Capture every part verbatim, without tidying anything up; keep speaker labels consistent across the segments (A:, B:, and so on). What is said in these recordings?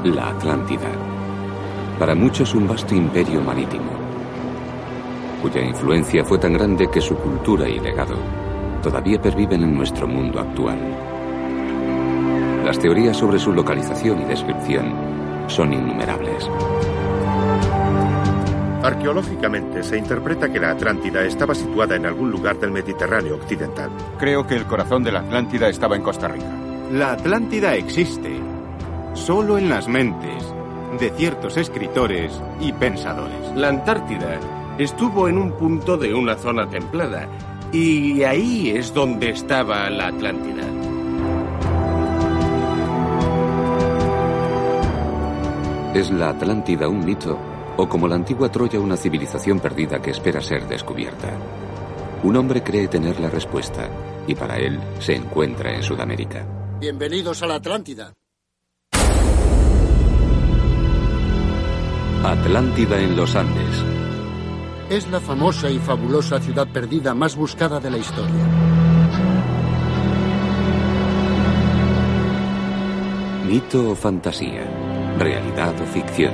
A: La Atlántida. Para muchos un vasto imperio marítimo, cuya influencia fue tan grande que su cultura y legado todavía perviven en nuestro mundo actual. Las teorías sobre su localización y descripción son innumerables.
B: Arqueológicamente se interpreta que la Atlántida estaba situada en algún lugar del Mediterráneo occidental.
C: Creo que el corazón de la Atlántida estaba en Costa Rica.
D: La Atlántida existe solo en las mentes de ciertos escritores y pensadores.
E: La Antártida estuvo en un punto de una zona templada y ahí es donde estaba la Atlántida.
A: ¿Es la Atlántida un mito o como la antigua Troya una civilización perdida que espera ser descubierta? Un hombre cree tener la respuesta y para él se encuentra en Sudamérica.
F: Bienvenidos a la Atlántida.
A: Atlántida en los Andes.
F: Es la famosa y fabulosa ciudad perdida más buscada de la historia.
A: Mito o fantasía, realidad o ficción.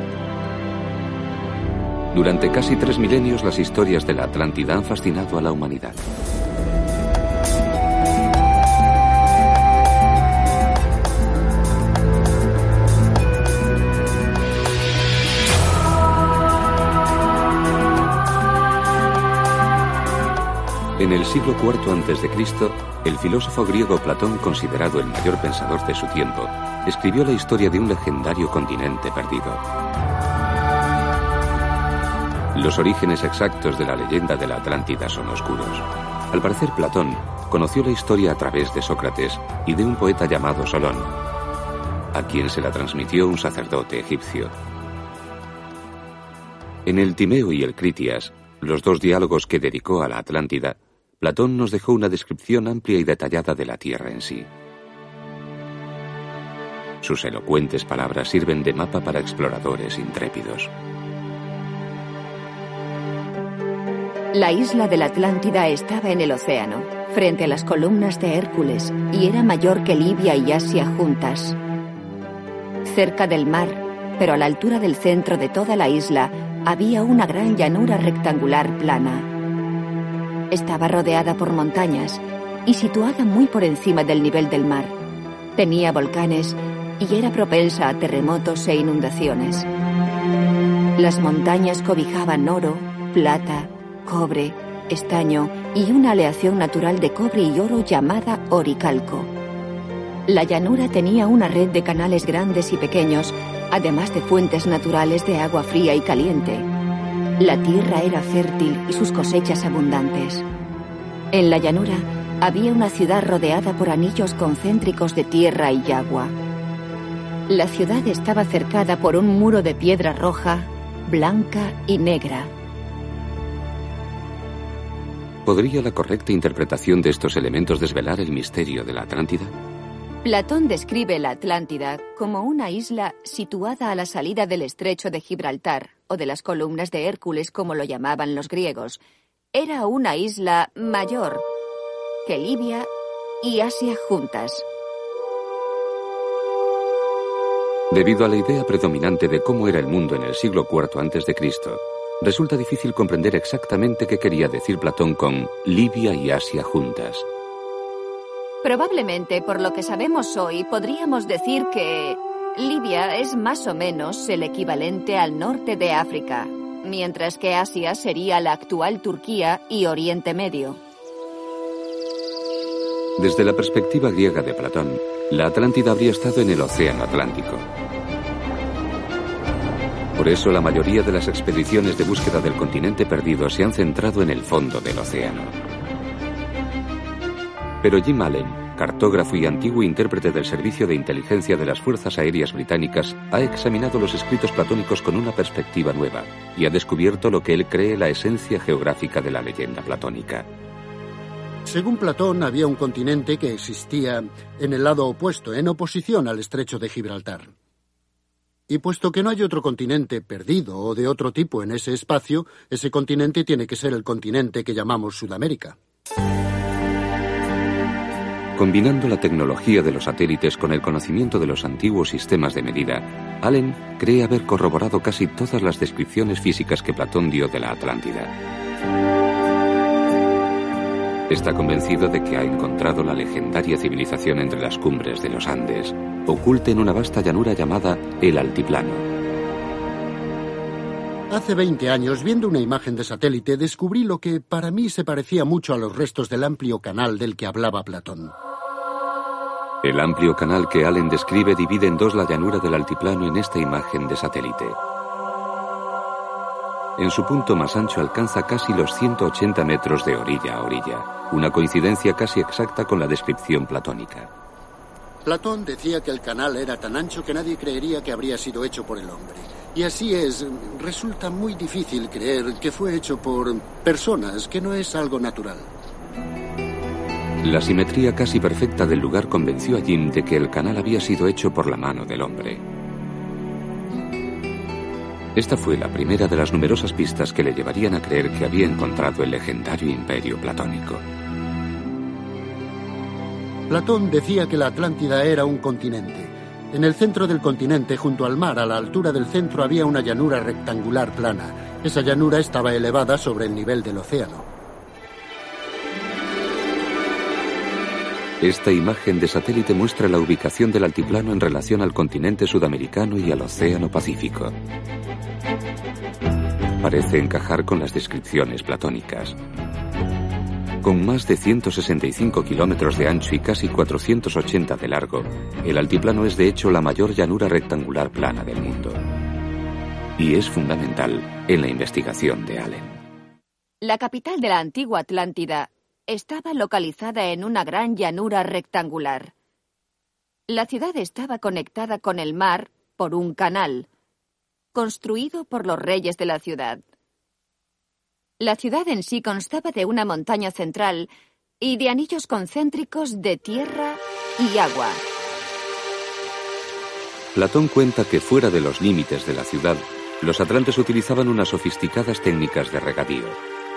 A: Durante casi tres milenios las historias de la Atlántida han fascinado a la humanidad. En el siglo cuarto antes de Cristo, el filósofo griego Platón, considerado el mayor pensador de su tiempo, escribió la historia de un legendario continente perdido. Los orígenes exactos de la leyenda de la Atlántida son oscuros. Al parecer, Platón conoció la historia a través de Sócrates y de un poeta llamado Solón, a quien se la transmitió un sacerdote egipcio. En el Timeo y el Critias, los dos diálogos que dedicó a la Atlántida, Platón nos dejó una descripción amplia y detallada de la Tierra en sí. Sus elocuentes palabras sirven de mapa para exploradores intrépidos.
G: La isla de la Atlántida estaba en el océano, frente a las columnas de Hércules, y era mayor que Libia y Asia juntas. Cerca del mar, pero a la altura del centro de toda la isla, había una gran llanura rectangular plana. Estaba rodeada por montañas y situada muy por encima del nivel del mar. Tenía volcanes y era propensa a terremotos e inundaciones. Las montañas cobijaban oro, plata, cobre, estaño y una aleación natural de cobre y oro llamada oricalco. La llanura tenía una red de canales grandes y pequeños, además de fuentes naturales de agua fría y caliente. La tierra era fértil y sus cosechas abundantes. En la llanura había una ciudad rodeada por anillos concéntricos de tierra y agua. La ciudad estaba cercada por un muro de piedra roja, blanca y negra.
A: ¿Podría la correcta interpretación de estos elementos desvelar el misterio de la Atlántida?
G: Platón describe la Atlántida como una isla situada a la salida del estrecho de Gibraltar, o de las columnas de Hércules, como lo llamaban los griegos. Era una isla mayor que Libia y Asia juntas.
A: Debido a la idea predominante de cómo era el mundo en el siglo cuarto antes de Cristo, resulta difícil comprender exactamente qué quería decir Platón con Libia y Asia juntas.
G: Probablemente, por lo que sabemos hoy, podríamos decir que Libia es más o menos el equivalente al norte de África, mientras que Asia sería la actual Turquía y Oriente Medio.
A: Desde la perspectiva griega de Platón, la Atlántida habría estado en el Océano Atlántico. Por eso la mayoría de las expediciones de búsqueda del continente perdido se han centrado en el fondo del océano. Pero Jim Allen, cartógrafo y antiguo intérprete del Servicio de Inteligencia de las Fuerzas Aéreas Británicas, ha examinado los escritos platónicos con una perspectiva nueva y ha descubierto lo que él cree la esencia geográfica de la leyenda platónica.
F: Según Platón, había un continente que existía en el lado opuesto, en oposición al estrecho de Gibraltar. Y puesto que no hay otro continente perdido o de otro tipo en ese espacio, ese continente tiene que ser el continente que llamamos Sudamérica.
A: Combinando la tecnología de los satélites con el conocimiento de los antiguos sistemas de medida, Allen cree haber corroborado casi todas las descripciones físicas que Platón dio de la Atlántida. Está convencido de que ha encontrado la legendaria civilización entre las cumbres de los Andes, oculta en una vasta llanura llamada el Altiplano.
F: Hace veinte años, viendo una imagen de satélite, descubrí lo que para mí se parecía mucho a los restos del amplio canal del que hablaba Platón.
A: El amplio canal que Allen describe divide en dos la llanura del altiplano en esta imagen de satélite. En su punto más ancho alcanza casi los ciento ochenta metros de orilla a orilla, una coincidencia casi exacta con la descripción platónica.
F: Platón decía que el canal era tan ancho que nadie creería que habría sido hecho por el hombre. Y así es, resulta muy difícil creer que fue hecho por personas, que no es algo natural.
A: La simetría casi perfecta del lugar convenció a Jim de que el canal había sido hecho por la mano del hombre. Esta fue la primera de las numerosas pistas que le llevarían a creer que había encontrado el legendario imperio platónico.
F: Platón decía que la Atlántida era un continente. En el centro del continente, junto al mar, a la altura del centro, había una llanura rectangular plana. Esa llanura estaba elevada sobre el nivel del océano.
A: Esta imagen de satélite muestra la ubicación del altiplano en relación al continente sudamericano y al océano Pacífico. Parece encajar con las descripciones platónicas. Con más de ciento sesenta y cinco kilómetros de ancho y casi cuatrocientos ochenta de largo, el altiplano es de hecho la mayor llanura rectangular plana del mundo. Y es fundamental en la investigación de Allen.
G: La capital de la antigua Atlántida estaba localizada en una gran llanura rectangular. La ciudad estaba conectada con el mar por un canal, construido por los reyes de la ciudad. La ciudad en sí constaba de una montaña central y de anillos concéntricos de tierra y agua.
A: Platón cuenta que fuera de los límites de la ciudad, los atlantes utilizaban unas sofisticadas técnicas de regadío.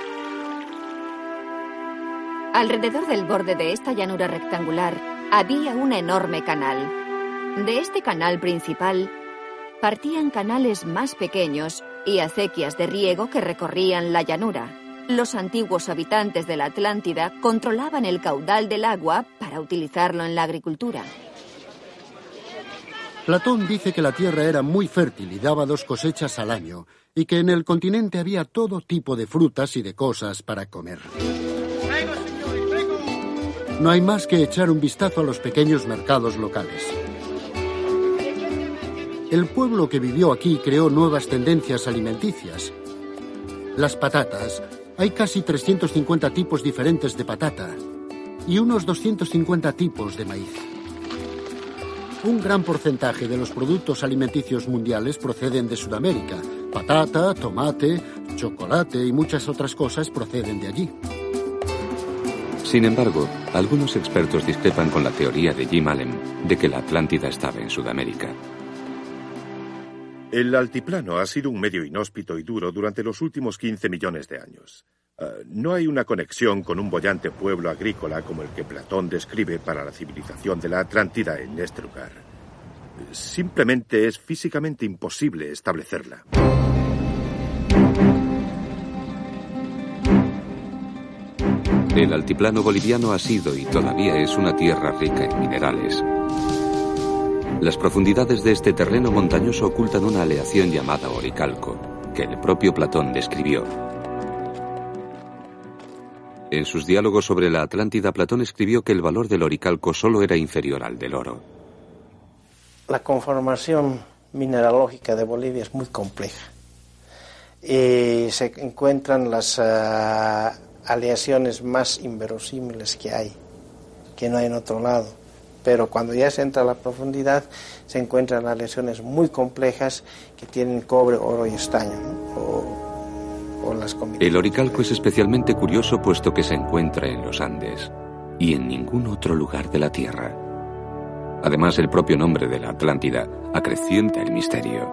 G: Alrededor del borde de esta llanura rectangular había un enorme canal. De este canal principal partían canales más pequeños y acequias de riego que recorrían la llanura. Los antiguos habitantes de la Atlántida controlaban el caudal del agua para utilizarlo en la agricultura.
F: Platón dice que la tierra era muy fértil y daba dos cosechas al año, y que en el continente había todo tipo de frutas y de cosas para comer. No hay más que echar un vistazo a los pequeños mercados locales. El pueblo que vivió aquí creó nuevas tendencias alimenticias. Las patatas. Hay casi trescientos cincuenta tipos diferentes de patata y unos doscientos cincuenta tipos de maíz. Un gran porcentaje de los productos alimenticios mundiales proceden de Sudamérica. Patata, tomate, chocolate y muchas otras cosas proceden de allí.
A: Sin embargo, algunos expertos discrepan con la teoría de Jim Allen de que la Atlántida estaba en Sudamérica.
B: El altiplano ha sido un medio inhóspito y duro durante los últimos quince millones de años. Uh, no hay una conexión con un boyante pueblo agrícola como el que Platón describe para la civilización de la Atlántida en este lugar. Simplemente es físicamente imposible establecerla.
A: El altiplano boliviano ha sido y todavía es una tierra rica en minerales. Las profundidades de este terreno montañoso ocultan una aleación llamada oricalco, que el propio Platón describió. En sus diálogos sobre la Atlántida, Platón escribió que el valor del oricalco solo era inferior al del oro.
H: La conformación mineralógica de Bolivia es muy compleja. Y se encuentran las uh, aleaciones más inverosímiles que hay, que no hay en otro lado. Pero cuando ya se entra a la profundidad, se encuentran aleaciones muy complejas que tienen cobre, oro y estaño, ¿no? o, o las combinaciones.
A: El oricalco es especialmente curioso puesto que se encuentra en los Andes y en ningún otro lugar de la Tierra. Además, el propio nombre de la Atlántida acrecienta el misterio.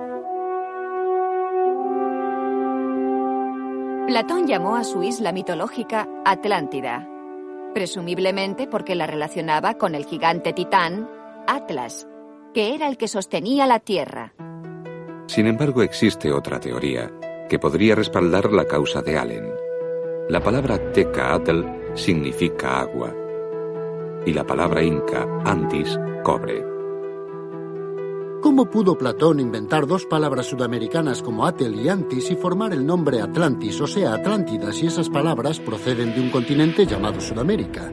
G: Platón llamó a su isla mitológica Atlántida. presumiblemente porque la relacionaba con el gigante titán Atlas, que era el que sostenía la Tierra.
A: Sin embargo, existe otra teoría que podría respaldar la causa de Allen. La palabra Tecatl significa agua y la palabra inca Antis, cobre.
F: ¿Cómo pudo Platón inventar dos palabras sudamericanas como Atel y Antis y formar el nombre Atlantis, o sea, Atlántida, si esas palabras proceden de un continente llamado Sudamérica?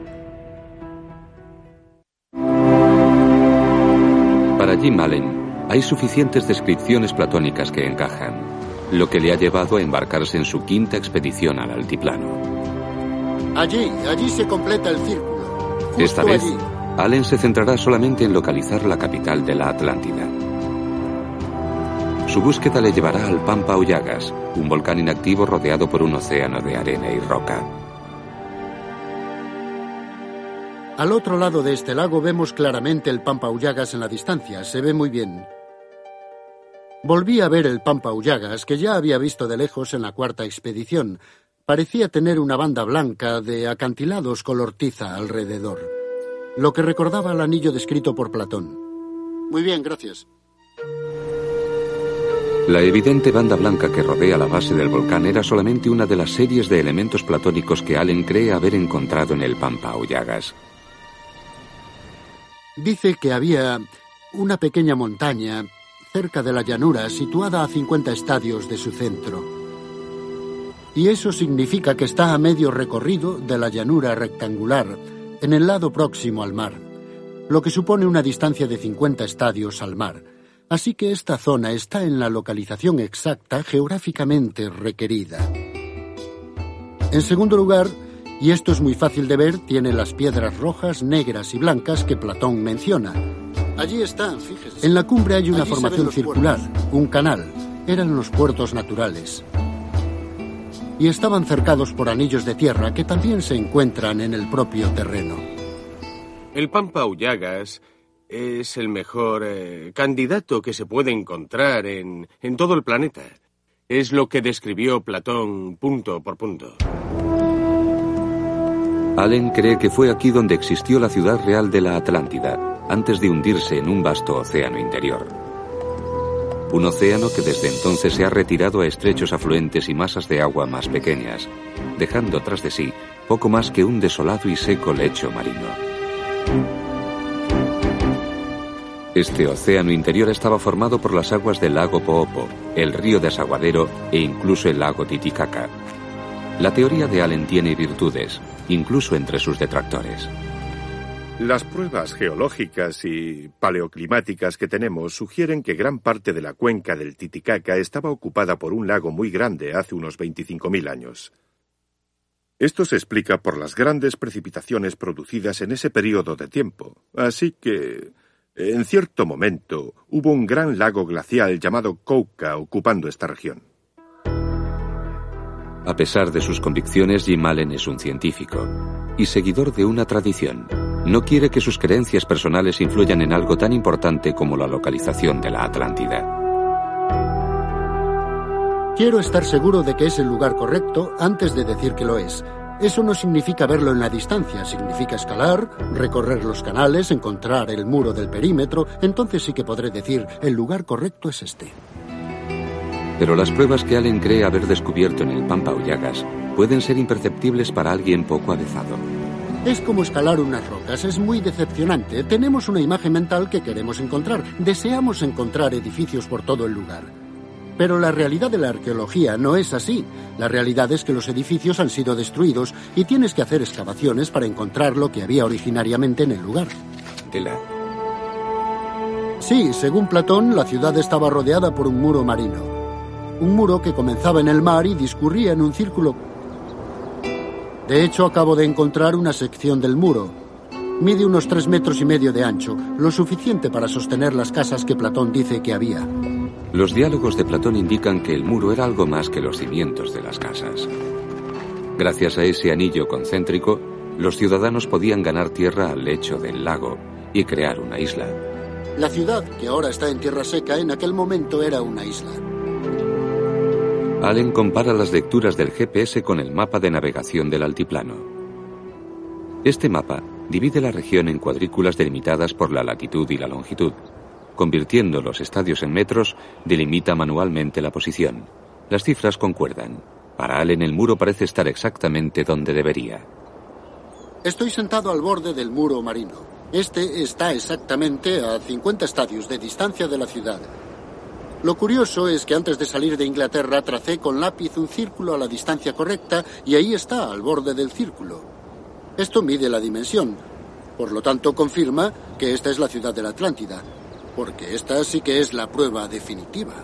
A: Para Jim Allen, hay suficientes descripciones platónicas que encajan, lo que le ha llevado a embarcarse en su quinta expedición al altiplano.
F: Allí, allí se completa el círculo. Justo
A: Esta vez,
F: allí.
A: Allen se centrará solamente en localizar la capital de la Atlántida. Su búsqueda le llevará al Pampa Ollagas, un volcán inactivo rodeado por un océano de arena y roca.
F: Al otro lado de este lago vemos claramente el Pampa Ollagas en la distancia, se ve muy bien. Volví a ver el Pampa Ollagas, que ya había visto de lejos en la cuarta expedición. Parecía tener una banda blanca de acantilados color tiza alrededor, lo que recordaba al anillo descrito por Platón. Muy bien, gracias.
A: La evidente banda blanca que rodea la base del volcán era solamente una de las series de elementos platónicos que Allen cree haber encontrado en el Pampa Ollagas.
F: Dice que había una pequeña montaña cerca de la llanura situada a cincuenta estadios de su centro. Y eso significa que está a medio recorrido de la llanura rectangular, en el lado próximo al mar, lo que supone una distancia de cincuenta estadios al mar. Así que esta zona está en la localización exacta geográficamente requerida. En segundo lugar, y esto es muy fácil de ver, tiene las piedras rojas, negras y blancas que Platón menciona. Allí están, fíjese. En la cumbre hay una Allí formación circular, un canal. Eran los puertos naturales. Y estaban cercados por anillos de tierra que también se encuentran en el propio terreno.
E: El Pampa Ollagas es el mejor eh, candidato que se puede encontrar en, en todo el planeta. Es lo que describió Platón punto por punto.
A: Allen cree que fue aquí donde existió la ciudad real de la Atlántida, antes de hundirse en un vasto océano interior. Un océano que desde entonces se ha retirado a estrechos afluentes y masas de agua más pequeñas, dejando tras de sí poco más que un desolado y seco lecho marino. Este océano interior estaba formado por las aguas del lago Poopo, el río Desaguadero e incluso el lago Titicaca. La teoría de Allen tiene virtudes, incluso entre sus detractores.
B: Las pruebas geológicas y paleoclimáticas que tenemos sugieren que gran parte de la cuenca del Titicaca estaba ocupada por un lago muy grande hace unos veinticinco mil años. Esto se explica por las grandes precipitaciones producidas en ese periodo de tiempo. Así que, en cierto momento, hubo un gran lago glacial llamado Kouka ocupando esta región.
A: A pesar de sus convicciones, Jim Allen es un científico y seguidor de una tradición. No quiere que sus creencias personales influyan en algo tan importante como la localización de la Atlántida.
F: Quiero estar seguro de que es el lugar correcto antes de decir que lo es. Eso no significa verlo en la distancia, significa escalar, recorrer los canales, encontrar el muro del perímetro. Entonces sí que podré decir, el lugar correcto es este.
A: Pero las pruebas que Allen cree haber descubierto en el Pampa Ollagas pueden ser imperceptibles para alguien poco avezado.
F: Es como escalar unas rocas, es muy decepcionante. Tenemos una imagen mental que queremos encontrar. Deseamos encontrar edificios por todo el lugar. Pero la realidad de la arqueología no es así. La realidad es que los edificios han sido destruidos y tienes que hacer excavaciones para encontrar lo que había originariamente en el lugar.
A: Tela.
F: Sí, según Platón, la ciudad estaba rodeada por un muro marino. Un muro que comenzaba en el mar y discurría en un círculo. De hecho, acabo de encontrar una sección del muro. Mide unos tres metros y medio de ancho, lo suficiente para sostener las casas que Platón dice que había.
A: Los diálogos de Platón indican que el muro era algo más que los cimientos de las casas. Gracias a ese anillo concéntrico, los ciudadanos podían ganar tierra al lecho del lago y crear una isla.
F: La ciudad, que ahora está en tierra seca, en aquel momento era una isla.
A: Allen compara las lecturas del G P S con el mapa de navegación del altiplano. Este mapa divide la región en cuadrículas delimitadas por la latitud y la longitud. Convirtiendo los estadios en metros, delimita manualmente la posición. Las cifras concuerdan. Para Allen, el muro parece estar exactamente donde debería.
F: Estoy sentado al borde del muro marino. Este está exactamente a cincuenta estadios de distancia de la ciudad. Lo curioso es que antes de salir de Inglaterra tracé con lápiz un círculo a la distancia correcta y ahí está, al borde del círculo. Esto mide la dimensión. Por lo tanto, confirma que esta es la ciudad de la Atlántida, porque esta sí que es la prueba definitiva.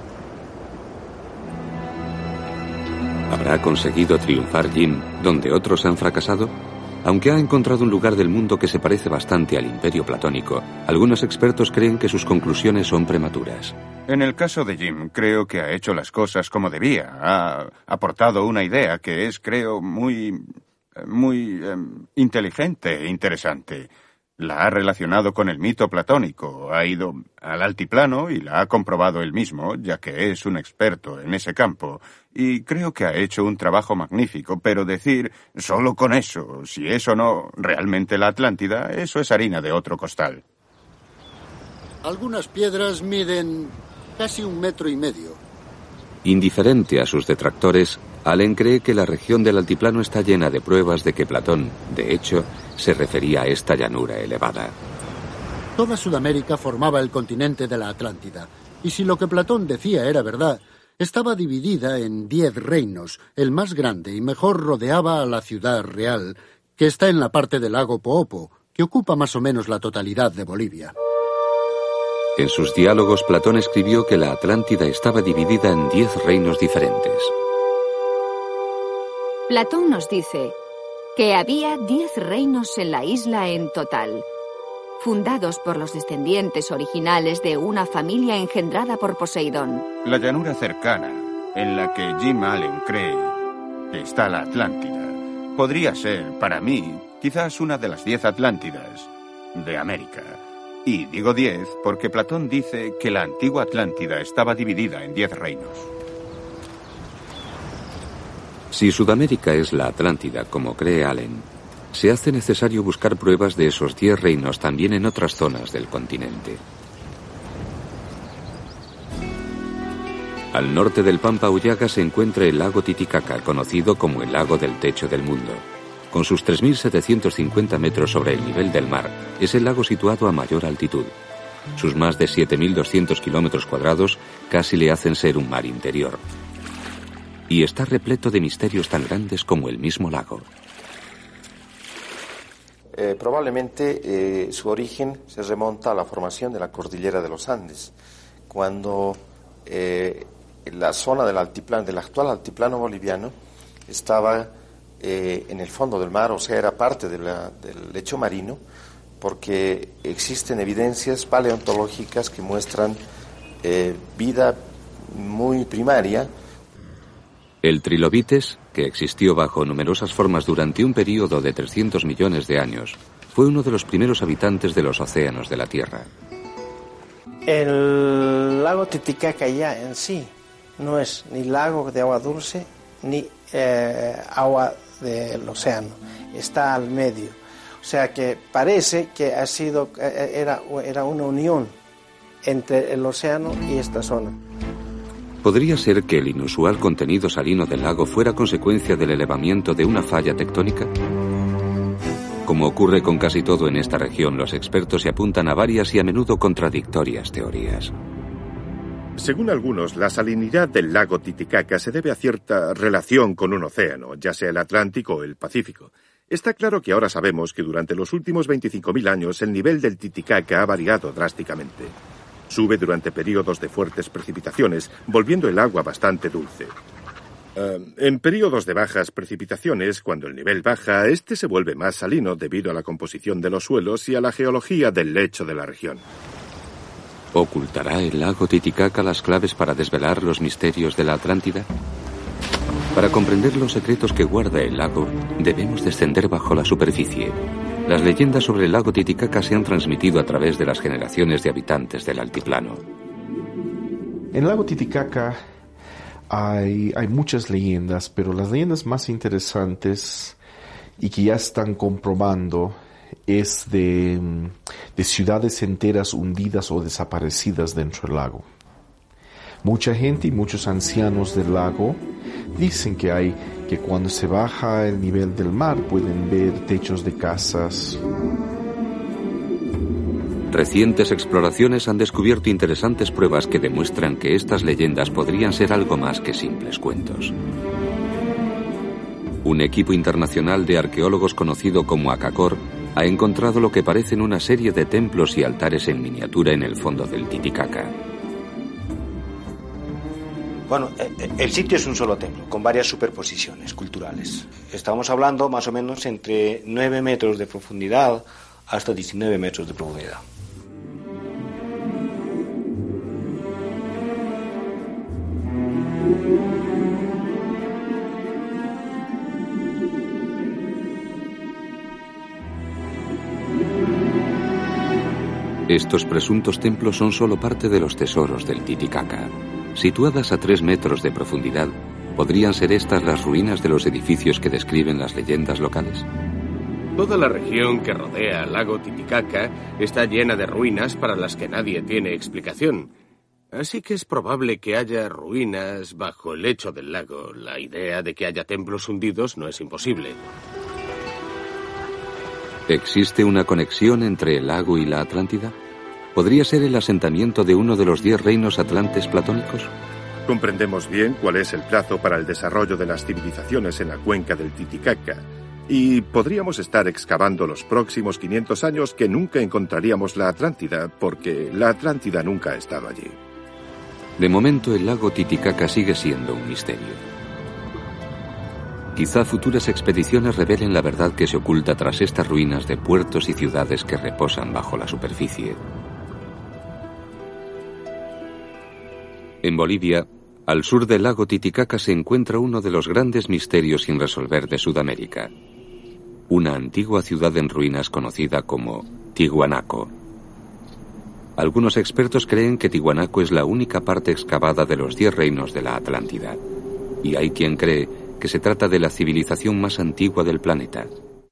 A: ¿Habrá conseguido triunfar Jim donde otros han fracasado? Aunque ha encontrado un lugar del mundo que se parece bastante al Imperio Platónico, algunos expertos creen que sus conclusiones son prematuras.
C: En el caso de Jim, creo que ha hecho las cosas como debía. Ha aportado una idea que es, creo, muy, muy eh, inteligente e interesante. La ha relacionado con el mito platónico, ha ido al altiplano y la ha comprobado él mismo, ya que es un experto en ese campo. Y creo que ha hecho un trabajo magnífico, pero decir solo con eso, si es o no realmente la Atlántida, eso es harina de otro costal.
F: Algunas piedras miden casi un metro y medio.
A: Indiferente a sus detractores, Allen cree que la región del altiplano está llena de pruebas de que Platón, de hecho, se refería a esta llanura elevada.
F: Toda Sudamérica formaba el continente de la Atlántida, y si lo que Platón decía era verdad, estaba dividida en diez reinos. El más grande y mejor rodeaba a la ciudad real, que está en la parte del lago Poopo, que ocupa más o menos la totalidad de Bolivia.
A: En sus diálogos, Platón escribió que la Atlántida estaba dividida en diez reinos diferentes.
G: Platón nos dice que había diez reinos en la isla en total, fundados por los descendientes originales de una familia engendrada por Poseidón.
C: La llanura cercana, en la que Jim Allen cree que está la Atlántida, podría ser, para mí, quizás una de las diez Atlántidas de América. Y digo diez porque Platón dice que la antigua Atlántida estaba dividida en diez reinos.
A: Si Sudamérica es la Atlántida, como cree Allen, se hace necesario buscar pruebas de esos diez reinos también en otras zonas del continente. Al norte del Pampa Ullaga se encuentra el lago Titicaca, conocido como el lago del techo del mundo. Con sus tres mil setecientos cincuenta metros sobre el nivel del mar, es el lago situado a mayor altitud. Sus más de siete mil doscientos kilómetros cuadrados casi le hacen ser un mar interior. Y está repleto de misterios tan grandes como el mismo lago.
H: Eh, probablemente eh, su origen se remonta a la formación de la cordillera de los Andes, cuando eh, la zona del altiplano, del actual altiplano boliviano, estaba eh, en el fondo del mar, o sea, era parte de la, del lecho marino, porque existen evidencias paleontológicas que muestran eh, vida muy primaria.
A: El trilobites, que existió bajo numerosas formas durante un período de trescientos millones de años, fue uno de los primeros habitantes de los océanos de la Tierra.
H: El lago Titicaca ya en sí no es ni lago de agua dulce ni eh, agua del océano, está al medio. O sea que parece que ha sido, era, era una unión entre el océano y esta zona.
A: ¿Podría ser que el inusual contenido salino del lago fuera consecuencia del elevamiento de una falla tectónica? Como ocurre con casi todo en esta región, los expertos se apuntan a varias y a menudo contradictorias teorías.
B: Según algunos, la salinidad del lago Titicaca se debe a cierta relación con un océano, ya sea el Atlántico o el Pacífico. Está claro que ahora sabemos que durante los últimos veinticinco mil años el nivel del Titicaca ha variado drásticamente. Sube durante periodos de fuertes precipitaciones, volviendo el agua bastante dulce. Uh, en periodos de bajas precipitaciones, cuando el nivel baja, este se vuelve más salino debido a la composición de los suelos y a la geología del lecho de la región.
A: ¿Ocultará el lago Titicaca las claves para desvelar los misterios de la Atlántida? Para comprender los secretos que guarda el lago, debemos descender bajo la superficie. Las leyendas sobre el lago Titicaca se han transmitido a través de las generaciones de habitantes del altiplano.
I: En el lago Titicaca hay, hay muchas leyendas, pero las leyendas más interesantes y que ya están comprobando es de, de ciudades enteras hundidas o desaparecidas dentro del lago. Mucha gente y muchos ancianos del lago dicen que hay que cuando se baja el nivel del mar pueden ver techos de casas.
A: Recientes exploraciones han descubierto interesantes pruebas que demuestran que estas leyendas podrían ser algo más que simples cuentos. Un equipo internacional de arqueólogos conocido como ACACOR ha encontrado lo que parecen una serie de templos y altares en miniatura en el fondo del Titicaca.
J: Bueno, el sitio es un solo templo, con varias superposiciones culturales. Estamos hablando más o menos entre nueve metros de profundidad hasta diecinueve metros de profundidad.
A: Estos presuntos templos son solo parte de los tesoros del Titicaca. Situadas a tres metros de profundidad, ¿podrían ser estas las ruinas de los edificios que describen las leyendas locales?
E: Toda la región que rodea al lago Titicaca está llena de ruinas para las que nadie tiene explicación. Así que es probable que haya ruinas bajo el lecho del lago. La idea de que haya templos hundidos no es imposible.
A: ¿Existe una conexión entre el lago y la Atlántida? ¿Podría ser el asentamiento de uno de los diez reinos atlantes platónicos?
B: Comprendemos bien cuál es el plazo para el desarrollo de las civilizaciones en la cuenca del Titicaca, y podríamos estar excavando los próximos quinientos años que nunca encontraríamos la Atlántida, porque la Atlántida nunca ha estado allí.
A: De momento, el lago Titicaca sigue siendo un misterio. Quizá futuras expediciones revelen la verdad que se oculta tras estas ruinas de puertos y ciudades que reposan bajo la superficie. En Bolivia, al sur del lago Titicaca, se encuentra uno de los grandes misterios sin resolver de Sudamérica. Una antigua ciudad en ruinas conocida como Tiwanaku. Algunos expertos creen que Tiwanaku es la única parte excavada de los diez reinos de la Atlántida. Y hay quien cree que se trata de la civilización más antigua del planeta.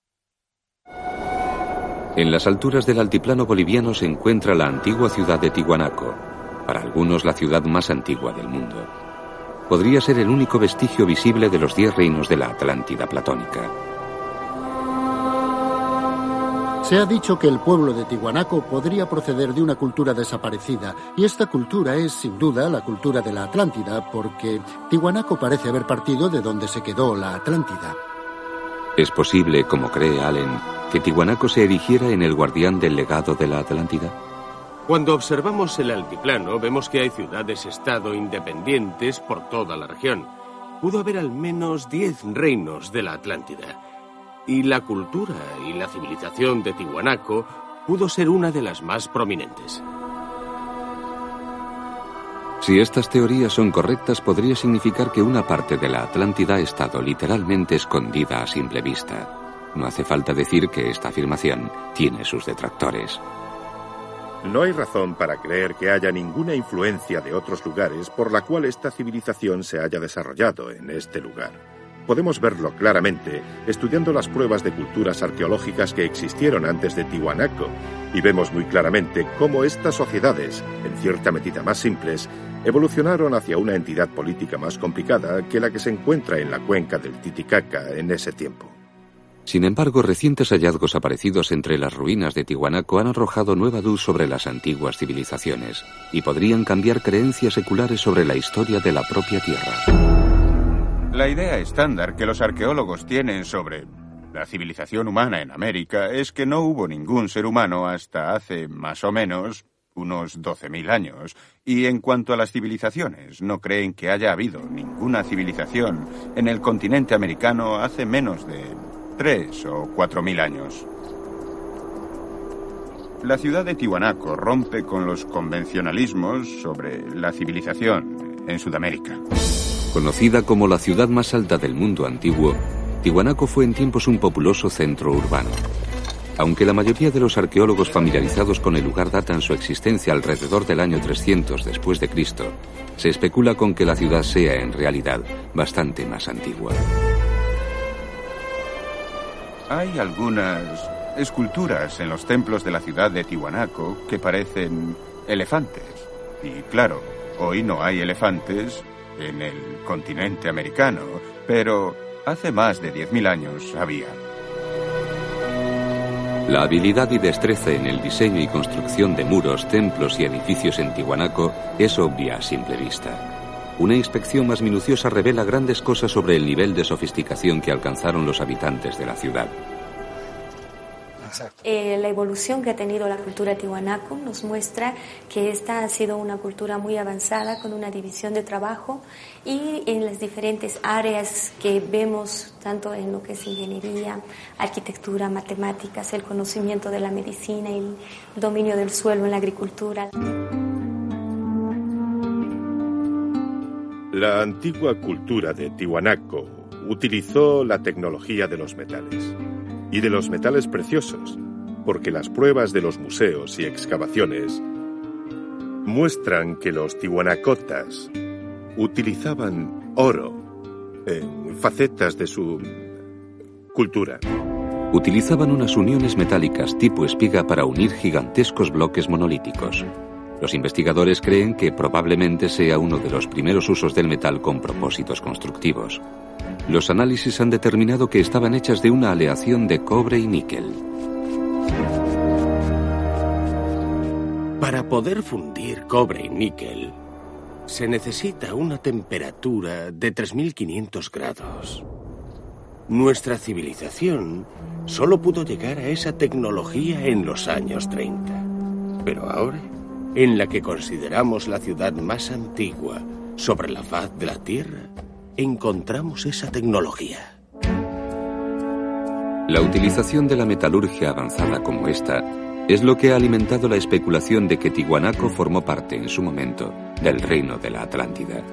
A: En las alturas del altiplano boliviano se encuentra la antigua ciudad de Tiwanaku, para algunos la ciudad más antigua del mundo. Podría ser el único vestigio visible de los diez reinos de la Atlántida platónica.
F: Se ha dicho que el pueblo de Tiwanaku podría proceder de una cultura desaparecida, y esta cultura es, sin duda, la cultura de la Atlántida, porque Tiwanaku parece haber partido de donde se quedó la Atlántida.
A: ¿Es posible, como cree Allen, que Tiwanaku se erigiera en el guardián del legado de la Atlántida?
E: Cuando observamos el altiplano, vemos que hay ciudades-estado independientes por toda la región. Pudo haber al menos diez reinos de la Atlántida. Y la cultura y la civilización de Tiwanaku pudo ser una de las más prominentes.
A: Si estas teorías son correctas, podría significar que una parte de la Atlántida ha estado literalmente escondida a simple vista. No hace falta decir que esta afirmación tiene sus detractores.
B: No hay razón para creer que haya ninguna influencia de otros lugares por la cual esta civilización se haya desarrollado en este lugar. Podemos verlo claramente estudiando las pruebas de culturas arqueológicas que existieron antes de Tiwanaku, y vemos muy claramente cómo estas sociedades, en cierta medida más simples, evolucionaron hacia una entidad política más complicada que la que se encuentra en la cuenca del Titicaca en ese tiempo.
A: Sin embargo, recientes hallazgos aparecidos entre las ruinas de Tiwanaku han arrojado nueva luz sobre las antiguas civilizaciones y podrían cambiar creencias seculares sobre la historia de la propia Tierra.
C: La idea estándar que los arqueólogos tienen sobre la civilización humana en América es que no hubo ningún ser humano hasta hace más o menos unos doce mil años. Y en cuanto a las civilizaciones, no creen que haya habido ninguna civilización en el continente americano hace menos de tres o cuatro mil años. La ciudad de Tiwanaku rompe con los convencionalismos sobre la civilización en Sudamérica.
A: Conocida como la ciudad más alta del mundo antiguo, Tiwanaku fue en tiempos un populoso centro urbano. Aunque la mayoría de los arqueólogos familiarizados con el lugar datan su existencia alrededor del año trescientos después de Cristo, se especula con que la ciudad sea en realidad bastante más antigua.
C: Hay algunas esculturas en los templos de la ciudad de Tiwanaku que parecen elefantes. Y claro, hoy no hay elefantes en el continente americano, pero hace más de diez mil años había.
A: La habilidad y destreza en el diseño y construcción de muros, templos y edificios en Tiwanaku es obvia a simple vista. Una inspección más minuciosa revela grandes cosas sobre el nivel de sofisticación que alcanzaron los habitantes de la ciudad.
K: Eh, la evolución que ha tenido la cultura tiwanaku nos muestra que esta ha sido una cultura muy avanzada con una división de trabajo y en las diferentes áreas que vemos, tanto en lo que es ingeniería, arquitectura, matemáticas, el conocimiento de la medicina y el dominio del suelo en la agricultura.
B: La antigua cultura de Tiwanaku utilizó la tecnología de los metales. Y de los metales preciosos, porque las pruebas de los museos y excavaciones muestran que los tiwanacotas utilizaban oro en facetas de su cultura.
A: Utilizaban unas uniones metálicas tipo espiga para unir gigantescos bloques monolíticos. Los investigadores creen que probablemente sea uno de los primeros usos del metal con propósitos constructivos. Los análisis han determinado que estaban hechas de una aleación de cobre y níquel.
E: Para poder fundir cobre y níquel, se necesita una temperatura de tres mil quinientos grados. Nuestra civilización solo pudo llegar a esa tecnología en los años treinta. Pero ahora, en la que consideramos la ciudad más antigua sobre la faz de la Tierra, encontramos esa tecnología.
A: La utilización de la metalurgia avanzada como esta es lo que ha alimentado la especulación de que Tiwanaku formó parte en su momento del reino de la Atlántida.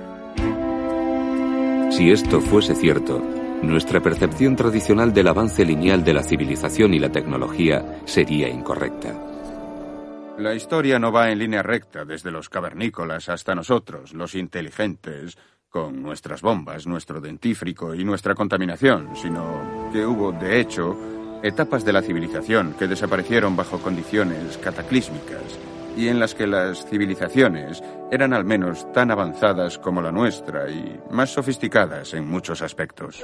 A: Si esto fuese cierto, nuestra percepción tradicional del avance lineal de la civilización y la tecnología sería incorrecta.
C: La historia no va en línea recta desde los cavernícolas hasta nosotros, los inteligentes, con nuestras bombas, nuestro dentífrico y nuestra contaminación, sino que hubo, de hecho, etapas de la civilización que desaparecieron bajo condiciones cataclísmicas y en las que las civilizaciones eran al menos tan avanzadas como la nuestra y más sofisticadas en muchos aspectos.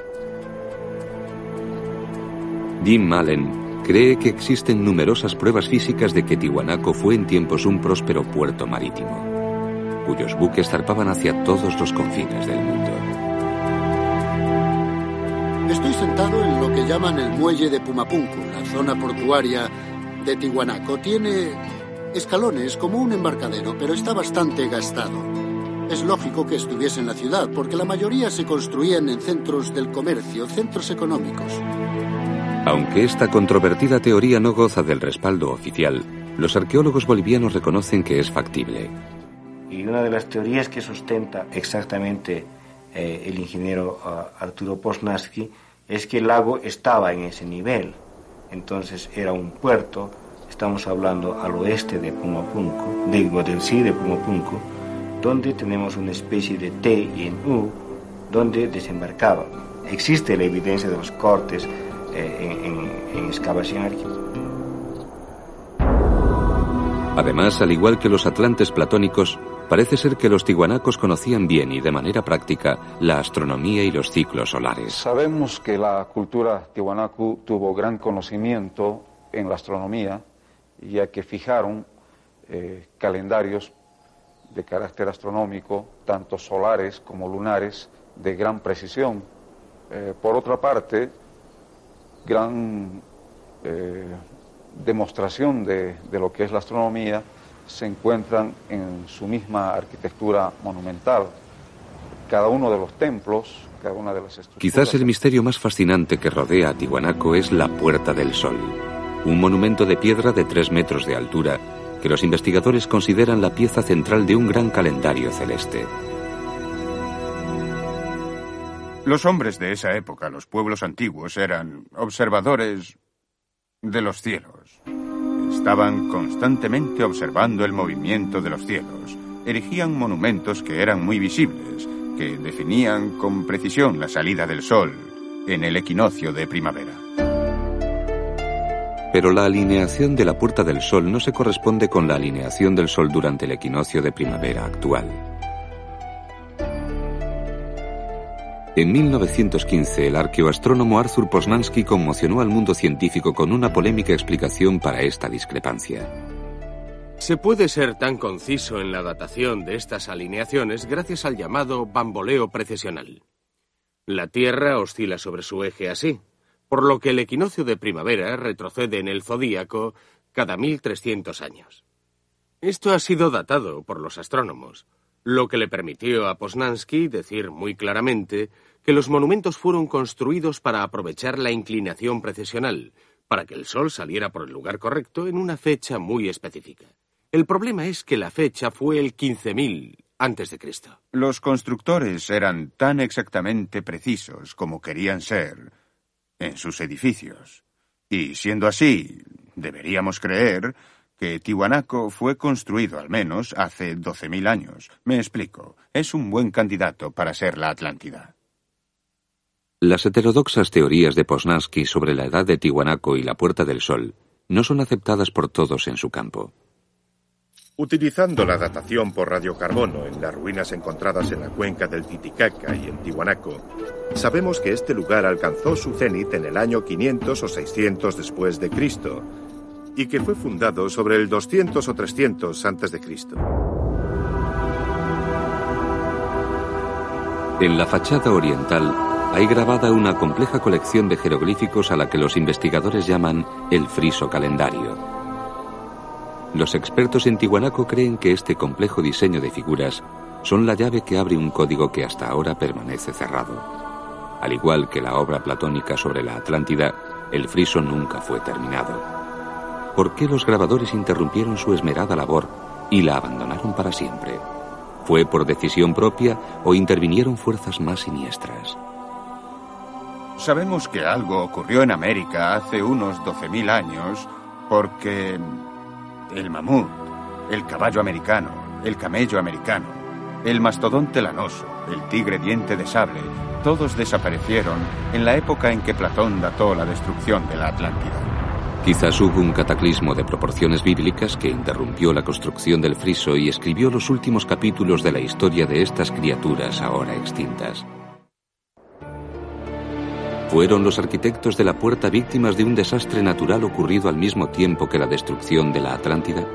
A: Jim Allen cree que existen numerosas pruebas físicas de que Tiwanaku fue en tiempos un próspero puerto marítimo, cuyos buques zarpaban hacia todos los confines del mundo.
F: Estoy sentado en lo que llaman el muelle de Pumapunku, la zona portuaria de Tiwanaku. Tiene escalones como un embarcadero, pero está bastante gastado. Es lógico que estuviese en la ciudad, porque la mayoría se construían en centros del comercio, centros económicos.
A: Aunque esta controvertida teoría no goza del respaldo oficial, los arqueólogos bolivianos reconocen que es factible.
J: Y una de las teorías que sustenta exactamente eh, el ingeniero uh, Arturo Poznański es que el lago estaba en ese nivel. Entonces era un puerto, estamos hablando al oeste de Pumapunku, de Guadelcí de Pumapunku, donde tenemos una especie de T y en U, donde desembarcaba. Existe la evidencia de los cortes eh, en, en, en excavación arqueológica.
A: Además, al igual que los atlantes platónicos, parece ser que los tiwanacos conocían bien y de manera práctica la astronomía y los ciclos solares.
L: Sabemos que la cultura tiwanaku tuvo gran conocimiento en la astronomía, ya que fijaron eh, calendarios de carácter astronómico, tanto solares como lunares, de gran precisión. Eh, por otra parte, gran eh, demostración de, de lo que es la astronomía se encuentran en su misma arquitectura monumental. Cada uno de los templos, cada una de las estructuras...
A: Quizás el misterio más fascinante que rodea a Tiwanaku es la Puerta del Sol, un monumento de piedra de tres metros de altura que los investigadores consideran la pieza central de un gran calendario celeste.
C: Los hombres de esa época, los pueblos antiguos, eran observadores de los cielos. Estaban constantemente observando el movimiento de los cielos. Erigían monumentos que eran muy visibles, que definían con precisión la salida del sol en el equinoccio de primavera.
A: Pero la alineación de la Puerta del Sol no se corresponde con la alineación del Sol durante el equinoccio de primavera actual. En mil novecientos quince, el arqueoastrónomo Arthur Posnansky conmocionó al mundo científico con una polémica explicación para esta discrepancia.
E: Se puede ser tan conciso en la datación de estas alineaciones gracias al llamado bamboleo precesional. La Tierra oscila sobre su eje así, por lo que el equinoccio de primavera retrocede en el zodíaco cada mil trescientos años. Esto ha sido datado por los astrónomos, lo que le permitió a Posnansky decir muy claramente que los monumentos fueron construidos para aprovechar la inclinación precesional, para que el Sol saliera por el lugar correcto en una fecha muy específica. El problema es que la fecha fue el quince mil antes de Cristo.
C: Los constructores eran tan exactamente precisos como querían ser en sus edificios. Y siendo así, deberíamos creer que Tiwanaku fue construido al menos hace doce mil años. Me explico. Es un buen candidato para ser la Atlántida.
A: Las heterodoxas teorías de Posnansky sobre la edad de Tiwanaku y la Puerta del Sol no son aceptadas por todos en su campo.
B: Utilizando la datación por radiocarbono en las ruinas encontradas en la cuenca del Titicaca y en Tiwanaku, sabemos que este lugar alcanzó su cenit en el año quinientos o seiscientos después de Cristo y que fue fundado sobre el doscientos o trescientos antes de Cristo.
A: En la fachada oriental hay grabada una compleja colección de jeroglíficos a la que los investigadores llaman el friso calendario. Los expertos en Tiwanaku creen que este complejo diseño de figuras son la llave que abre un código que hasta ahora permanece cerrado. Al igual que la obra platónica sobre la Atlántida, el friso nunca fue terminado. ¿Por qué los grabadores interrumpieron su esmerada labor y la abandonaron para siempre? ¿Fue por decisión propia o intervinieron fuerzas más siniestras?
C: Sabemos que algo ocurrió en América hace unos doce mil años porque el mamut, el caballo americano, el camello americano, el mastodonte lanoso, el tigre diente de sable, todos desaparecieron en la época en que Platón dató la destrucción de la Atlántida.
A: Quizás hubo un cataclismo de proporciones bíblicas que interrumpió la construcción del friso y escribió los últimos capítulos de la historia de estas criaturas ahora extintas. ¿Fueron los arquitectos de la puerta víctimas de un desastre natural ocurrido al mismo tiempo que la destrucción de la Atlántida?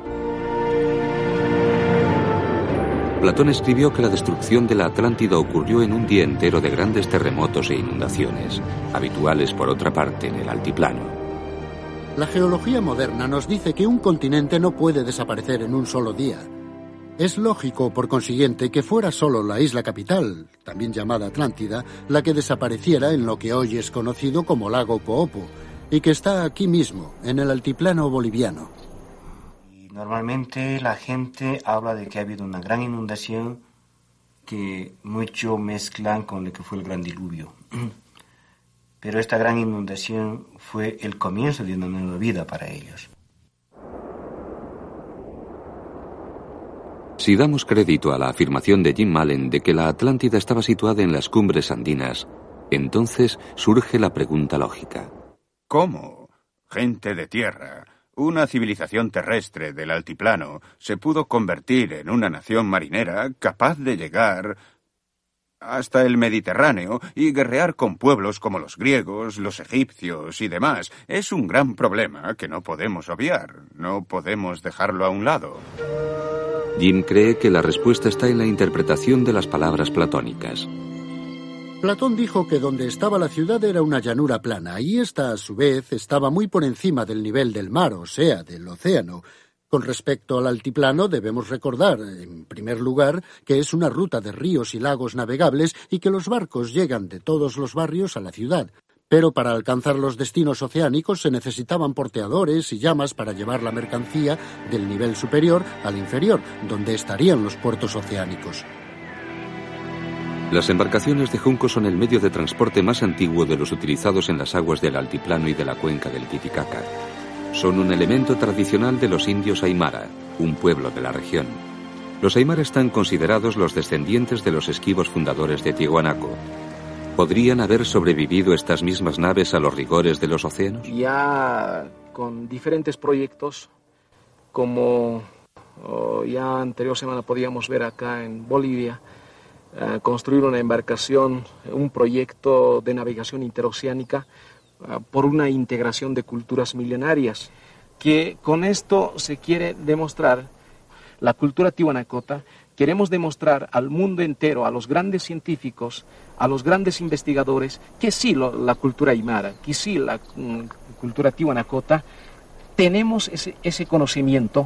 A: Platón escribió que la destrucción de la Atlántida ocurrió en un día entero de grandes terremotos e inundaciones, habituales por otra parte en el altiplano.
F: La geología moderna nos dice que un continente no puede desaparecer en un solo día. Es lógico, por consiguiente, que fuera solo la isla capital, también llamada Atlántida, la que desapareciera en lo que hoy es conocido como lago Poopó, y que está aquí mismo, en el altiplano boliviano.
J: Y normalmente la gente habla de que ha habido una gran inundación que mucho mezclan con lo que fue el gran diluvio. Pero esta gran inundación fue el comienzo de una nueva vida para ellos.
A: Si damos crédito a la afirmación de Jim Mallon de que la Atlántida estaba situada en las cumbres andinas, entonces surge la pregunta lógica.
C: ¿Cómo? Gente de tierra, una civilización terrestre del altiplano, se pudo convertir en una nación marinera capaz de llegar hasta el Mediterráneo y guerrear con pueblos como los griegos, los egipcios y demás. Es un gran problema que no podemos obviar, no podemos dejarlo a un lado.
A: Jim cree que la respuesta está en la interpretación de las palabras platónicas.
F: Platón dijo que donde estaba la ciudad era una llanura plana, y esta, a su vez, estaba muy por encima del nivel del mar, o sea, del océano. Con respecto al altiplano, debemos recordar, en primer lugar, que es una ruta de ríos y lagos navegables y que los barcos llegan de todos los barrios a la ciudad. Pero para alcanzar los destinos oceánicos se necesitaban porteadores y llamas para llevar la mercancía del nivel superior al inferior, donde estarían los puertos oceánicos.
A: Las embarcaciones de junco son el medio de transporte más antiguo de los utilizados en las aguas del altiplano y de la cuenca del Titicaca. Son un elemento tradicional de los indios Aymara, un pueblo de la región. Los Aymara están considerados los descendientes de los esquivos fundadores de Tiwanaku. ¿Podrían haber sobrevivido estas mismas naves a los rigores de los océanos?
M: Ya con diferentes proyectos, como oh, ya anterior semana podíamos ver acá en Bolivia, uh, construir una embarcación, un proyecto de navegación interoceánica uh, por una integración de culturas milenarias, que con esto se quiere demostrar la cultura tihuanacota. Queremos demostrar al mundo entero, a los grandes científicos, a los grandes investigadores, que sí lo, la cultura aymara, que sí la mm, cultura tihuanacota, tenemos ese, ese conocimiento.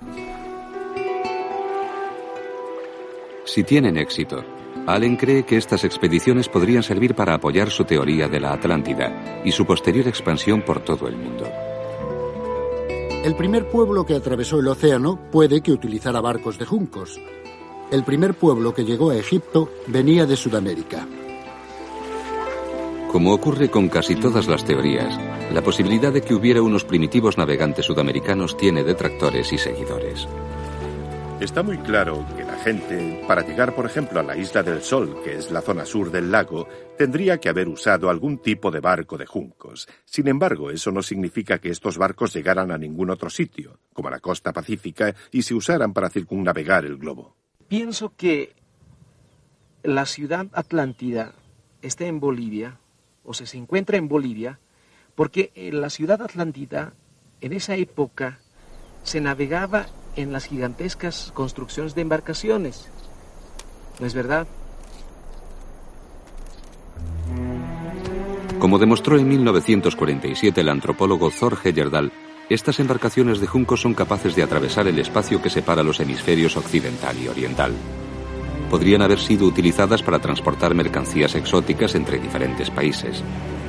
A: Si tienen éxito, Allen cree que estas expediciones podrían servir para apoyar su teoría de la Atlántida y su posterior expansión por todo el mundo.
F: El primer pueblo que atravesó el océano puede que utilizara barcos de juncos. El primer pueblo que llegó a Egipto venía de Sudamérica.
A: Como ocurre con casi todas las teorías, la posibilidad de que hubiera unos primitivos navegantes sudamericanos tiene detractores y seguidores.
B: Está muy claro que la gente, para llegar por ejemplo a la Isla del Sol, que es la zona sur del lago, tendría que haber usado algún tipo de barco de juncos. Sin embargo, eso no significa que estos barcos llegaran a ningún otro sitio, como a la costa pacífica, y se usaran para circunnavegar el globo.
M: Pienso que la ciudad Atlántida está en Bolivia, o sea, se encuentra en Bolivia, porque la ciudad Atlántida en esa época se navegaba en las gigantescas construcciones de embarcaciones. ¿No es verdad?
A: Como demostró en mil novecientos cuarenta y siete el antropólogo Thor Heyerdahl, estas embarcaciones de juncos son capaces de atravesar el espacio que separa los hemisferios occidental y oriental. Podrían haber sido utilizadas para transportar mercancías exóticas entre diferentes países.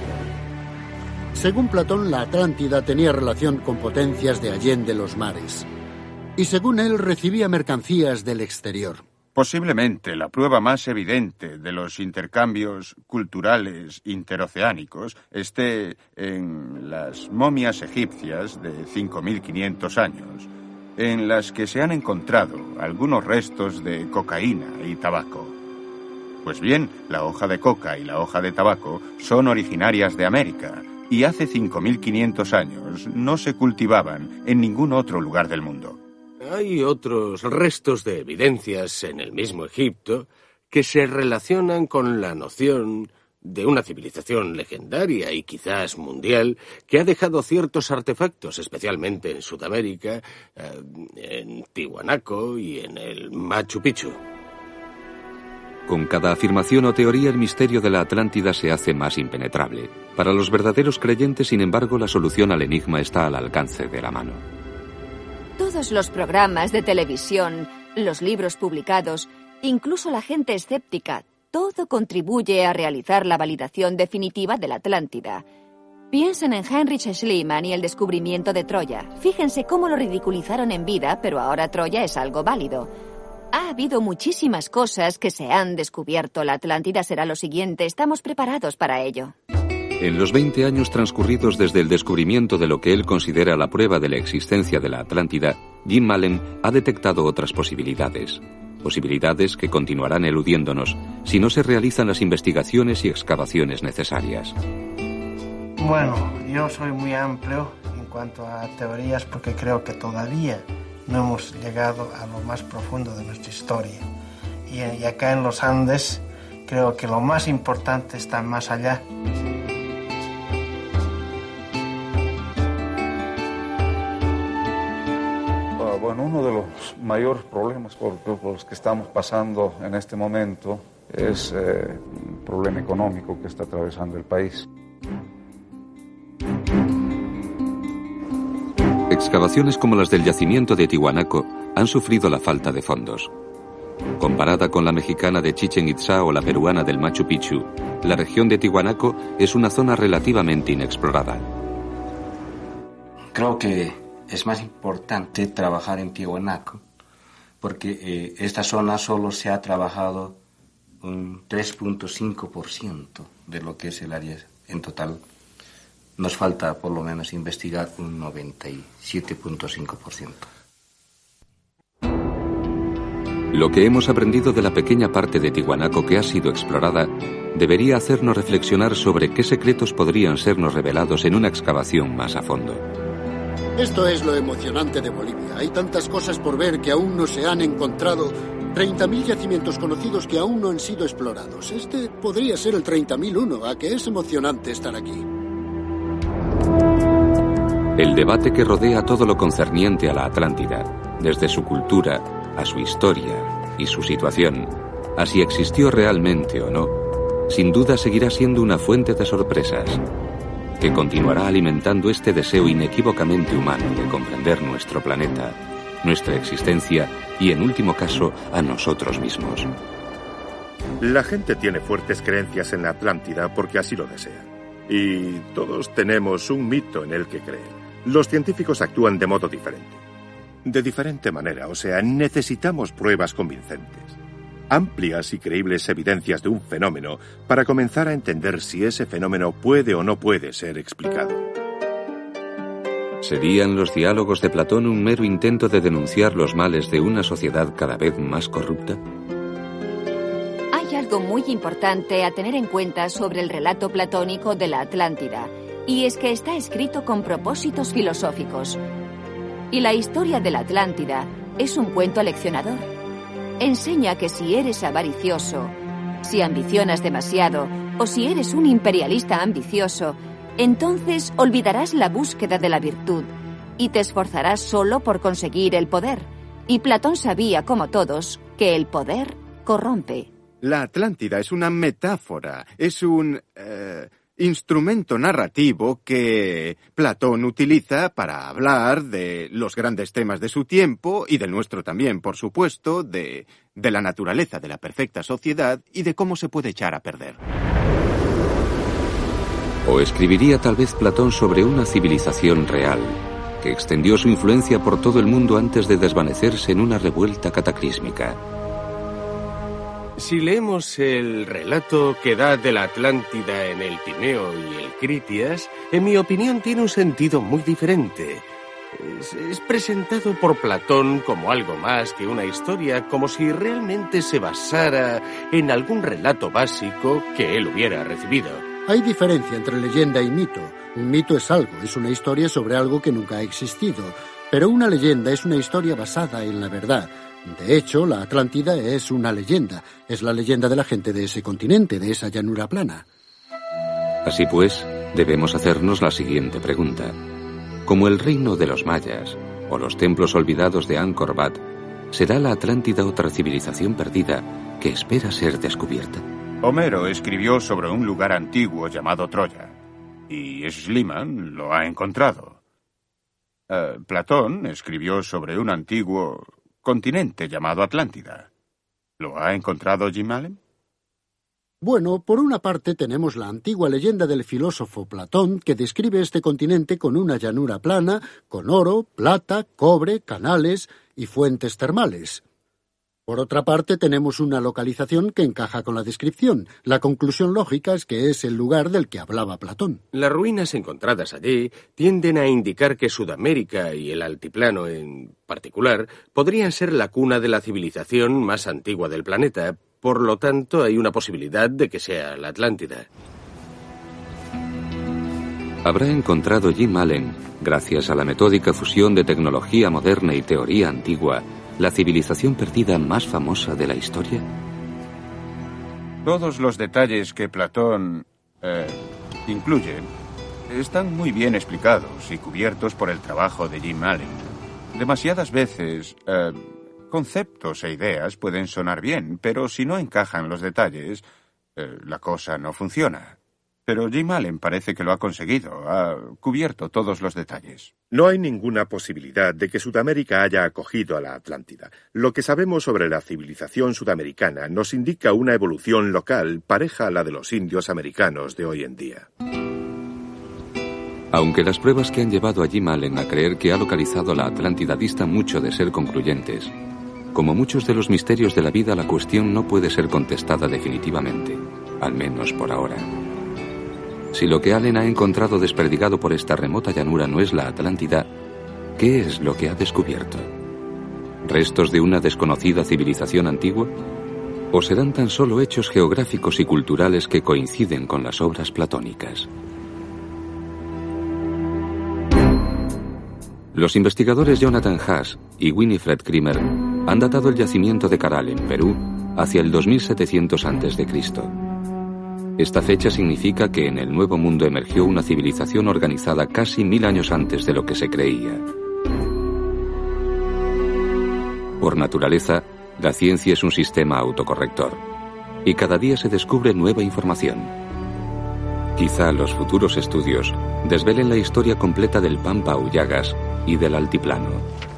F: Según Platón, la Atlántida tenía relación con potencias de allende los mares. Y según él, recibía mercancías del exterior.
C: Posiblemente la prueba más evidente de los intercambios culturales interoceánicos esté en las momias egipcias de cinco mil quinientos años, en las que se han encontrado algunos restos de cocaína y tabaco. Pues bien, la hoja de coca y la hoja de tabaco son originarias de América, y hace cinco mil quinientos años no se cultivaban en ningún otro lugar del mundo.
E: Hay otros restos de evidencias en el mismo Egipto que se relacionan con la noción de una civilización legendaria y quizás mundial que ha dejado ciertos artefactos, especialmente en Sudamérica, en Tiwanaku y en el Machu Picchu.
A: Con cada afirmación o teoría, el misterio de la Atlántida se hace más impenetrable. Para los verdaderos creyentes, sin embargo, la solución al enigma está al alcance de la mano.
G: Todos los programas de televisión, los libros publicados, incluso la gente escéptica, todo contribuye a realizar la validación definitiva de la Atlántida. Piensen en Heinrich Schliemann y el descubrimiento de Troya. Fíjense cómo lo ridiculizaron en vida, pero ahora Troya es algo válido. Ha habido muchísimas cosas que se han descubierto. La Atlántida será lo siguiente. Estamos preparados para ello.
A: En los veinte años transcurridos desde el descubrimiento de lo que él considera la prueba de la existencia de la Atlántida, Jim Allen ha detectado otras posibilidades. Posibilidades que continuarán eludiéndonos si no se realizan las investigaciones y excavaciones necesarias.
H: Bueno, yo soy muy amplio en cuanto a teorías porque creo que todavía no hemos llegado a lo más profundo de nuestra historia. Y, y acá en los Andes creo que lo más importante está más allá.
L: Bueno, uno de los mayores problemas por, por los que estamos pasando en este momento es eh, un problema económico que está atravesando el país.
A: Excavaciones como las del yacimiento de Tiwanaku han sufrido la falta de fondos. Comparada con la mexicana de Chichén Itzá o la peruana del Machu Picchu, la región de Tiwanaku es una zona relativamente inexplorada.
J: Creo que es más importante trabajar en Tiwanaku porque eh, esta zona solo se ha trabajado un tres punto cinco por ciento de lo que es el área en total. Nos falta por lo menos investigar un noventa y siete punto cinco por ciento.
A: Lo que hemos aprendido de la pequeña parte de Tiwanaku que ha sido explorada debería hacernos reflexionar sobre qué secretos podrían sernos revelados en una excavación más a fondo.
F: Esto es lo emocionante de Bolivia. Hay tantas cosas por ver que aún no se han encontrado. treinta mil yacimientos conocidos que aún no han sido explorados. Este podría ser el treinta mil uno. ¿A qué es emocionante estar aquí?
A: El debate que rodea todo lo concerniente a la Atlántida, desde su cultura, a su historia y su situación, a si existió realmente o no, sin duda seguirá siendo una fuente de sorpresas, que continuará alimentando este deseo inequívocamente humano de comprender nuestro planeta, nuestra existencia y, en último caso, a nosotros mismos.
B: La gente tiene fuertes creencias en la Atlántida porque así lo desea. Y todos tenemos un mito en el que creen. Los científicos actúan de modo diferente. De diferente manera, o sea, necesitamos pruebas convincentes. Amplias y creíbles evidencias de un fenómeno para comenzar a entender si ese fenómeno puede o no puede ser explicado.
A: ¿Serían los diálogos de Platón un mero intento de denunciar los males de una sociedad cada vez más corrupta?
G: Hay algo muy importante a tener en cuenta sobre el relato platónico de la Atlántida, y es que está escrito con propósitos filosóficos. Y la historia de la Atlántida es un cuento leccionador. Enseña que si eres avaricioso, si ambicionas demasiado o si eres un imperialista ambicioso, entonces olvidarás la búsqueda de la virtud y te esforzarás solo por conseguir el poder. Y Platón sabía, como todos, que el poder corrompe.
D: La Atlántida es una metáfora, es un eh, instrumento narrativo que Platón utiliza para hablar de los grandes temas de su tiempo y del nuestro también, por supuesto, de, de la naturaleza de la perfecta sociedad y de cómo se puede echar a perder.
A: O escribiría tal vez Platón sobre una civilización real, que extendió su influencia por todo el mundo antes de desvanecerse en una revuelta cataclísmica.
E: Si leemos el relato que da de la Atlántida en el Timeo y el Critias, en mi opinión tiene un sentido muy diferente. Es, es presentado por Platón como algo más que una historia, como si realmente se basara en algún relato básico que él hubiera recibido.
F: Hay diferencia entre leyenda y mito. Un mito es algo, es una historia sobre algo que nunca ha existido, pero una leyenda es una historia basada en la verdad. De hecho, la Atlántida es una leyenda. Es la leyenda de la gente de ese continente, de esa llanura plana.
A: Así pues, debemos hacernos la siguiente pregunta. Como el reino de los mayas, o los templos olvidados de Angkor Wat, ¿será la Atlántida otra civilización perdida que espera ser descubierta?
C: Homero escribió sobre un lugar antiguo llamado Troya, y Schliemann lo ha encontrado. Uh, Platón escribió sobre un antiguo continente llamado Atlántida. ¿Lo ha encontrado Jim Allen?
F: Bueno, por una parte tenemos la antigua leyenda del filósofo Platón, que describe este continente con una llanura plana, con oro, plata, cobre, canales y fuentes termales. Por otra parte tenemos una localización que encaja con la descripción. La conclusión lógica es que es el lugar del que hablaba Platón.
E: Las ruinas encontradas allí tienden a indicar que Sudamérica y el altiplano en particular podrían ser la cuna de la civilización más antigua del planeta. Por lo tanto, hay una posibilidad de que sea la Atlántida.
A: ¿Habrá encontrado Jim Allen, gracias a la metódica fusión de tecnología moderna y teoría antigua, la civilización perdida más famosa de la historia?
C: Todos los detalles que Platón eh, incluye están muy bien explicados y cubiertos por el trabajo de Jim Allen. Demasiadas veces, eh, conceptos e ideas pueden sonar bien, pero si no encajan los detalles, eh, la cosa no funciona. Pero Jim Allen parece que lo ha conseguido, ha cubierto todos los detalles.
B: No hay ninguna posibilidad de que Sudamérica haya acogido a la Atlántida. Lo que sabemos sobre la civilización sudamericana nos indica una evolución local pareja a la de los indios americanos de hoy en día.
A: Aunque las pruebas que han llevado a Jim Allen a creer que ha localizado la Atlántida distan mucho de ser concluyentes, como muchos de los misterios de la vida, la cuestión no puede ser contestada definitivamente, al menos por ahora. Si lo que Allen ha encontrado desperdigado por esta remota llanura no es la Atlántida, ¿qué es lo que ha descubierto? ¿Restos de una desconocida civilización antigua? ¿O serán tan solo hechos geográficos y culturales que coinciden con las obras platónicas? Los investigadores Jonathan Haas y Winifred Krimer han datado el yacimiento de Caral en Perú hacia el dos mil setecientos antes de Cristo. Esta fecha significa que en el Nuevo Mundo emergió una civilización organizada casi mil años antes de lo que se creía. Por naturaleza, la ciencia es un sistema autocorrector, y cada día se descubre nueva información. Quizá los futuros estudios desvelen la historia completa del Pampa Auyagas y del altiplano.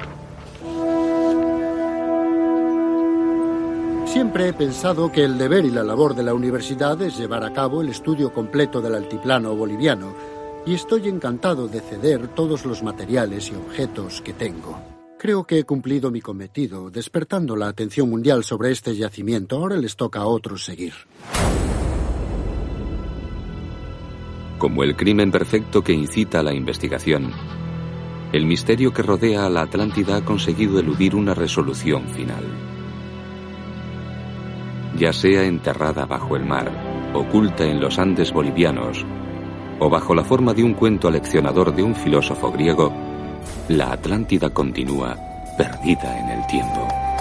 F: Siempre he pensado que el deber y la labor de la universidad es llevar a cabo el estudio completo del altiplano boliviano, y estoy encantado de ceder todos los materiales y objetos que tengo. Creo que he cumplido mi cometido, despertando la atención mundial sobre este yacimiento. Ahora les toca a otros seguir.
A: Como el crimen perfecto que incita a la investigación, el misterio que rodea a la Atlántida ha conseguido eludir una resolución final. Ya sea enterrada bajo el mar, oculta en los Andes bolivianos, o bajo la forma de un cuento aleccionador de un filósofo griego, la Atlántida continúa perdida en el tiempo.